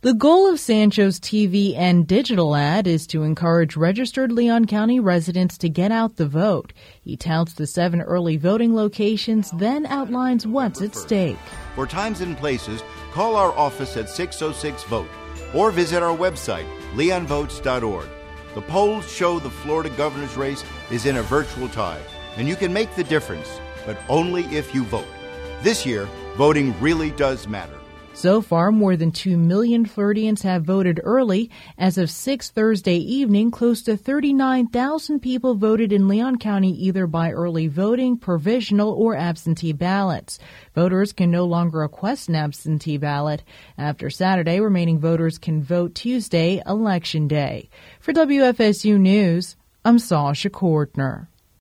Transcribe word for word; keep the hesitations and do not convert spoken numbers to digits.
The goal of Sancho's T V and digital ad is to encourage registered Leon County residents to get out the vote. He touts the seven early voting locations, then outlines what's at stake. For times and places, call our office at six oh six vote or visit our website, leon votes dot org. The polls show the Florida governor's race is in a virtual tie, and you can make the difference, but only if you vote. This year, voting really does matter. So far, more than two million Floridians have voted early. As of six Thursday evening, close to thirty-nine thousand people voted in Leon County either by early voting, provisional, or absentee ballots. Voters can no longer request an absentee ballot. After Saturday, remaining voters can vote Tuesday, Election Day. For W F S U News, I'm Sasha Kortner.